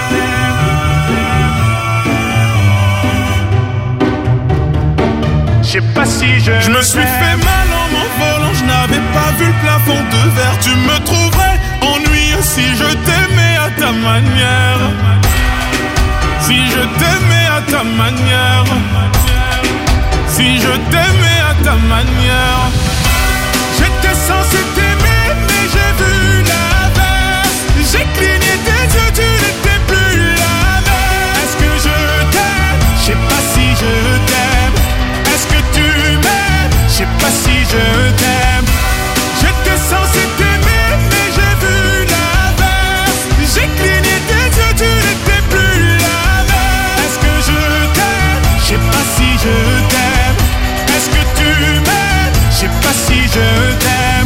Je sais pas si je me suis fait mal en m'envolant, je n'avais pas vu le plafond de verre. Tu me trouverais ennuyeux si je t'aimais à ta manière. Si je t'aimais à ta manière. Si je t'aimais à ta manière. J'étais censé t'aimer mais j'ai vu l'inverse. J'ai cligné tes yeux, tu n'étais plus la même. Est-ce que je t'aime? Je sais pas si je t'aime. Est-ce que tu m'aimes? Je sais pas si je t'aime. J'étais censé t'aimer mais j'ai vu l'inverse. J'ai cligné tes yeux, tu n'étais plus la même. Est-ce que je t'aime? Je sais pas si je t'aime. Est-ce que tu m'aimes? Je sais pas si je t'aime.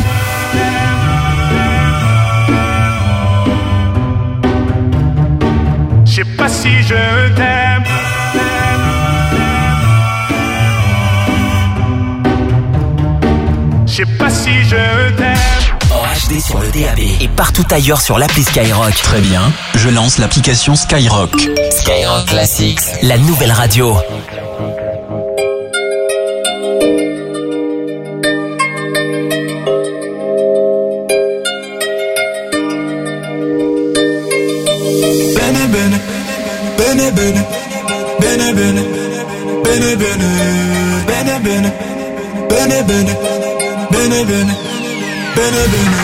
Je sais pas si je t'aime. Je sais pas si je t'aime. En HD sur le DAB et partout ailleurs sur l'appli Skyrock. Très bien, je lance l'application Skyrock. Skyrock Classics, la nouvelle radio. Bene bene, bene bene, bene bene, bene bene, bene bene, bene bene, bene bene, bene bene.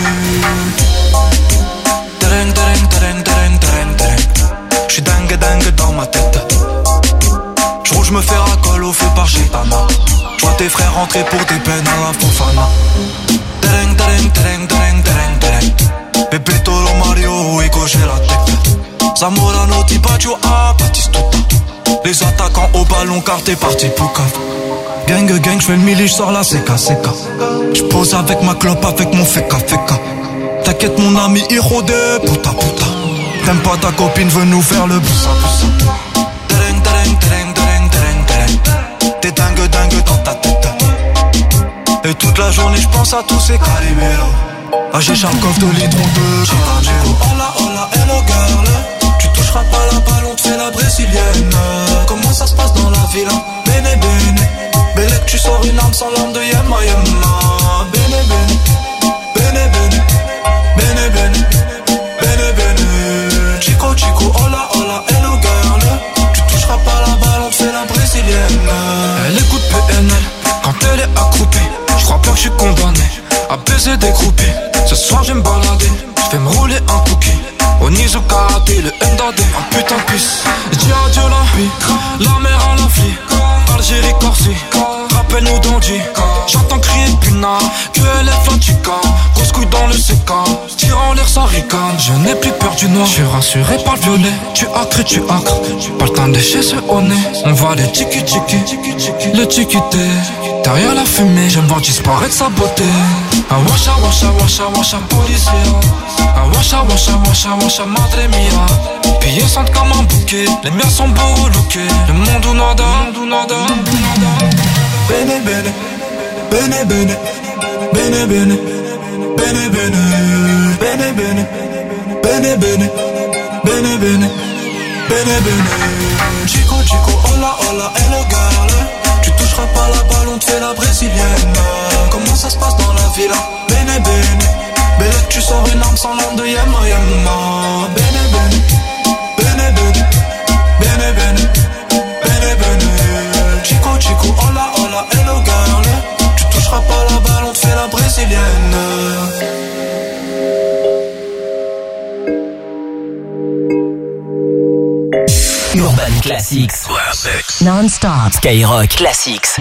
Tereng tereng tereng tereng tereng tereng. J'suis dingue dingue dans ma tête. J'roule, j'me fais racole au feu par Gitana. J'vois tes frères rentrer pour des peines à la Fofana. Tereng tereng tereng tereng tereng tereng. Bébé Toro Mario et j'ai la tête. Zamorano, Tibaggio, Batistuta. Les attaquants au ballon car t'es parti pour cave. Gang gang, j'fais le mili, j'sors la CK. J'pose avec ma clope, avec mon feka. T'inquiète mon ami, héros de puta. T'aimes pas ta copine, veut nous faire le boussa. Tereng tereng tereng tereng tereng tereng. T'es dingue dans ta tête. Et toute la journée j'pense à tous ces cariberos. Ah j'ai Charkov de l'hydron de Chico. Hola, hello girl. Tu toucheras pas la balle, on te fait la brésilienne. Comment ça se passe dans la ville? Bene bene. Belle tu sors une arme sans l'arme de Yema Yema. Bene bene. Bene bene. Bene bene. Bene bene. Chico, hola, hello girl. Tu toucheras pas la balle, on te fait la brésilienne. Elle écoute PNL quand elle est accroupie. J'crois pas que j'suis condamné à baiser des groupies. Ce soir j'aime balader, j'vais me rouler un cookie. Onizu karaté, le Ndade, un putain de pisse. J'dis adieu la vie, la mer à la flie. Algérie, Corsi, rappelle-nous d'Andy. J'entends crier Puna, QLF Latica. Grosse couille dans le CK, tire en l'air ça ricane. Je n'ai plus peur du noir, j'suis rassuré par le violet. Tu acres, pas le temps de lécher ce au nez. On va les tiki, le tiki-té. Derrière la fumée, j'aime voir disparaître sa beauté. Ah washa, policier. Ah washa, madre mia. Pillés sentent comme un bouquet. Les miens sont beaux lookés. Le monde ou nada. Bene bene, bene bene, bene bene, bene bene, bene bene, bene bene, bene bene, bene bene. Chico, hola, hello girl. Tu toucheras pas la balle, on te fait la brésilienne. Comment ça se passe dans la villa? Bene bene. Belle tu sors une arme sans l'arme de Yema Yema. Bene bene. Bene bene. Bene bene. Bene bene. Chico, hola, hello girl. Tu toucheras pas la balle, on te fait la brésilienne. Urban Classics. Non-stop. Skyrock Classics.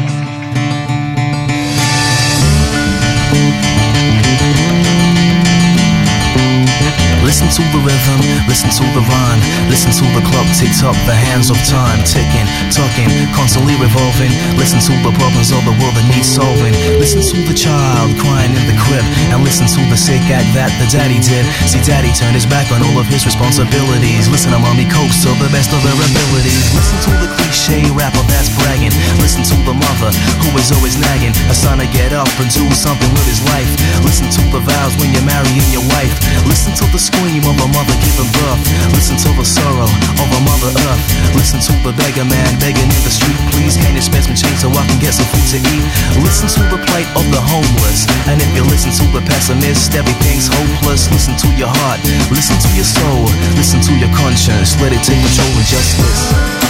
Listen to the rhythm, listen to the rhyme. Listen to the clock tick tock, the hands of time ticking, talking, constantly revolving. Listen to the problems of the world that need solving. Listen to the child crying in the crib, and listen to the sick act that the daddy did. See, daddy turned his back on all of his responsibilities. Listen to mommy coast to the best of their abilities. Listen to the cliche rapper that's bragging. Listen to the mother who is always nagging a son to get up and do something with his life. Listen to the vows when you're marrying your wife. Listen to the school dream of a mother giving birth. Listen to the sorrow of a mother earth. Listen to the beggar man begging in the street. Please, can you spare some change so I can get some food to eat? Listen to the plight of the homeless. And if you listen to the pessimist, everything's hopeless. Listen to your heart, listen to your soul, listen to your conscience. Let it take control and just listen.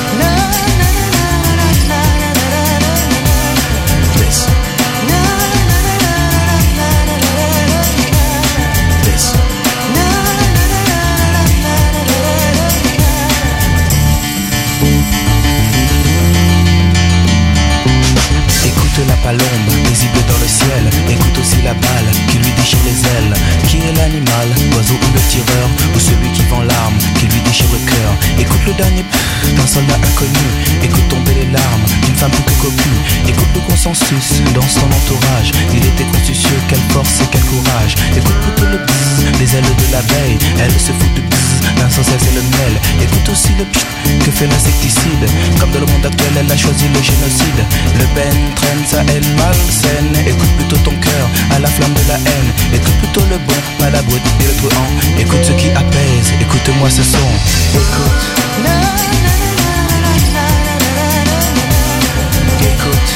Écoute la palombe, paisible dans le ciel. Écoute aussi la balle qui lui déchire les ailes. Qui est l'animal, l'oiseau ou le tireur, ou celui qui vend l'arme, qui lui déchire le cœur. Écoute le dernier d'un soldat inconnu. Écoute tomber les larmes d'une femme plus que cocu. Écoute le consensus dans son entourage. Il était consciencieux, quelle force et quel courage. Écoute plutôt le bzzz des ailes de l'abeille. Elle se fout du bzzz d'un sans cesse et le miel. Écoute aussi le pchit que fait l'insecticide. Comme dans le monde actuel, elle a choisi le génocide. Le Ben traîne sa haine malsaine. Écoute plutôt ton cœur à la flamme de la haine. Écoute plutôt le bon, pas la brute et le truand. Écoute ce qui apaise, écoute-moi ce son. Écoute. Écoute.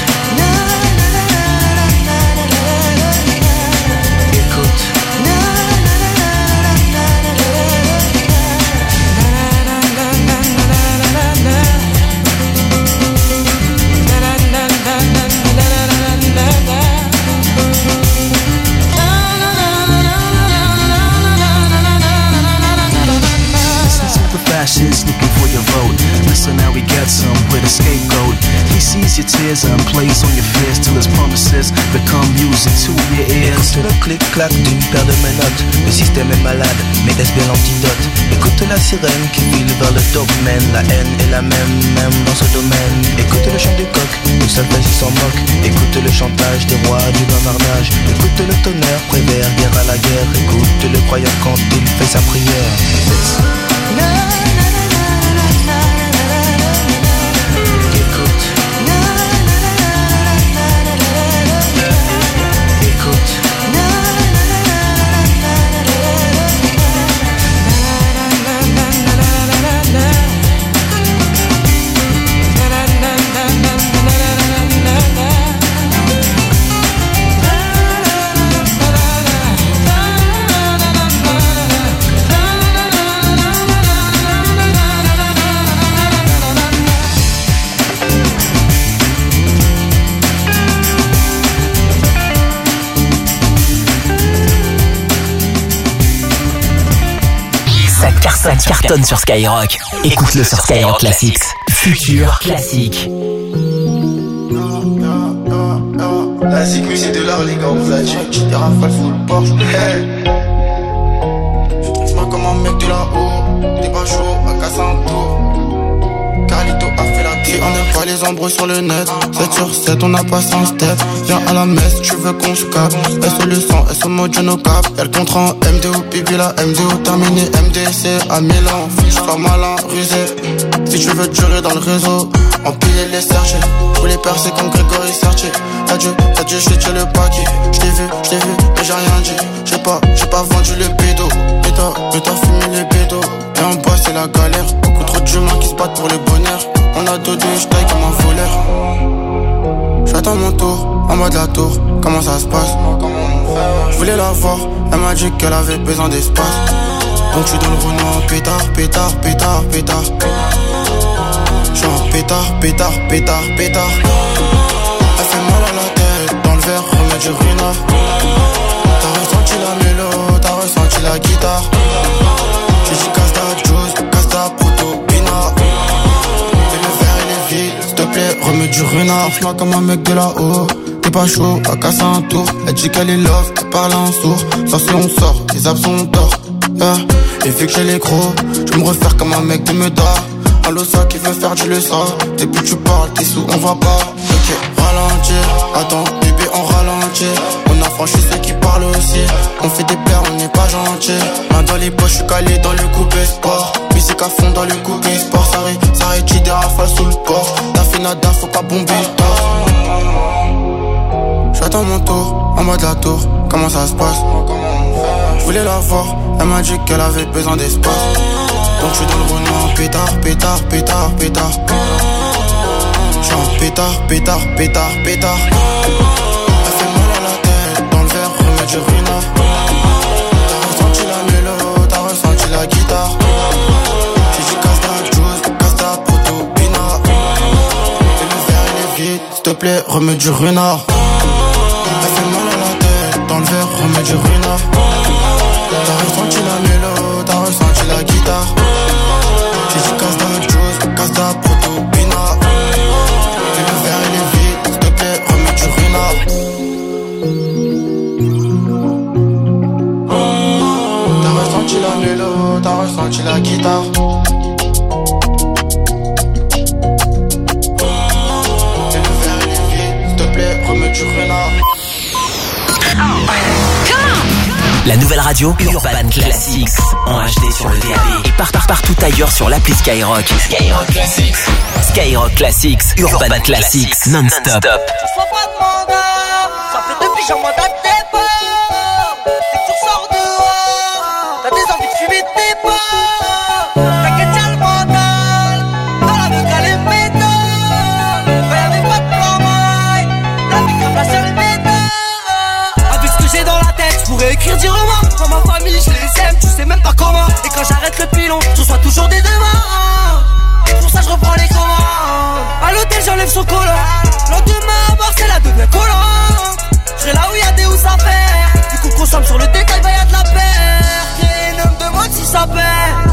Fascists looking for your vote. Listen, now we get some with a scapegoat. He sees your tears and plays on your fears till his promises become music to your ears. Écoute le clic-clac d'une paire de menottes. Le système est malade, mais est-ce bien l'antidote? Écoute la sirène qui file vers le domaine. La haine est la même dans ce domaine. Écoute le chant du coq, le soldat qui s'en moque. Écoute le chantage des rois du bavardage. Écoute le tonnerre, prévert, guerre à la guerre. Écoute le croyant quand il fait sa prière. Ça cartonne sur Skyrock. Écoute-le sur Skyrock Classics. Futur classique. Classique, mais c'est de l'art, les gars. On vous a dit, des rafales full Porsche. Je trouve pas comme un mec de là-haut. Des bas chauds à Casanto. Carlito a fait la vie. On n'aime pas les embrouilles sur le net. 7 sur 7, on n'a pas sans tête. Viens à la messe, tu veux qu'on se capte. SO le sang, SO mode no cap. Y'a le contrat en MDO, pipi la MDO terminé. MDC à Milan, fiche pas malin, rusé. Si tu veux durer dans le réseau, empiler les sergés. Pour les percer comme Grégory Sertier. T'as dû jeter le paquet. J't'ai vu, mais j'ai rien dit. J'ai pas vendu le bédo. Mais t'as fumé les bédos. Et en bas c'est la galère. Beaucoup trop d'humains qui se battent pour le bonheur. On a deux, j'taille comme un voleur. J'attends mon tour, en bas de la tour. Comment ça se passe? Je voulais la voir, elle m'a dit qu'elle avait besoin d'espace. Donc je suis dans le Renault, pétard. J'suis en pétard. Elle fait mal à la tête, dans le verre, remets du Runa. T'as ressenti la mélo, t'as ressenti la guitare. J'ai dit casse ta juice, casse ta proto-pina. Et le verre il est vide, s'il te plaît, remets du Runa. J'suis comme un mec de là-haut. T'es pas chaud, à casser un tour. Elle dit qu'elle est love, elle parle en sourd. Sauf si on sort, les absents d'or. Et vu que j'ai les crocs, je me refaire comme un mec de Meda. Un losa qui veut faire du leçon. Depuis tu parles, t'es sous, on va pas. Ok, ralentir, attends, bébé, on ralentit. On a franchi ceux qui parlent aussi. On fait des paires, on n'est pas gentil. Main dans les poches, je suis calé dans le coupé sport. Musique à fond dans le coupé sport. Ça rétire des rafales sous le port. T'as fait nada, faut pas bomber le torse. J'attends mon tour, en bas de la tour. Comment ça se passe? voulais la voir, elle m'a dit qu'elle avait besoin d'espace. Donc je suis dans le roulement, pétard, pétard, pétard, pétard. J'suis en pétard, pétard, pétard, pétard. Elle fait mal à la tête, dans le verre, remets du ruina. T'as ressenti la mélo, t'as ressenti la guitare. J'ai dit casse ta juice, casse ta proto, pina. Et le verre il est vide, s'il te plaît, remets du renard. Elle fait mal à la tête, dans le verre, remets du renard. T'as ressenti la mélo, t'as ressenti la guitare. J'ai dit casse ta juice, casse ta proto, pina. Et le verre il est vide, s'il te plaît, remets du renard. T'as ressenti la mélo, t'as ressenti la guitare. Et le verre il est vide, s'il te plaît, remets du renard. La nouvelle radio Urban Classics en HD sur le DAB et partout ailleurs sur l'appli Skyrock. Skyrock Classics. Skyrock Classics, Urban Classics, non-stop. Sois pas de mandat, ça fait depuis j'en mandat tes pas. Dès que tu ressors dehors, t'as des envies de fumer tes pas. T'inquiète y'a le mental, à la veut qu'elle est méthode. Mais y'avait pas de plan maille, la vie comme la seule méthode. Avec ce que j'ai dans la tête, j'pourrais écrire du roman. Dans ma famille je les aime, tu sais même pas comment. Et quand j'arrête le pilon, je reçois toujours des demandes. Pour ça je reprends les commandes. À l'hôtel j'enlève son collant. Lendemain à Marseille elle devient collante. J'serai là où y'a des housses à faire. Du coup consomme sur le détail, bah y'a de la perte. Et ne me demande si ça perd.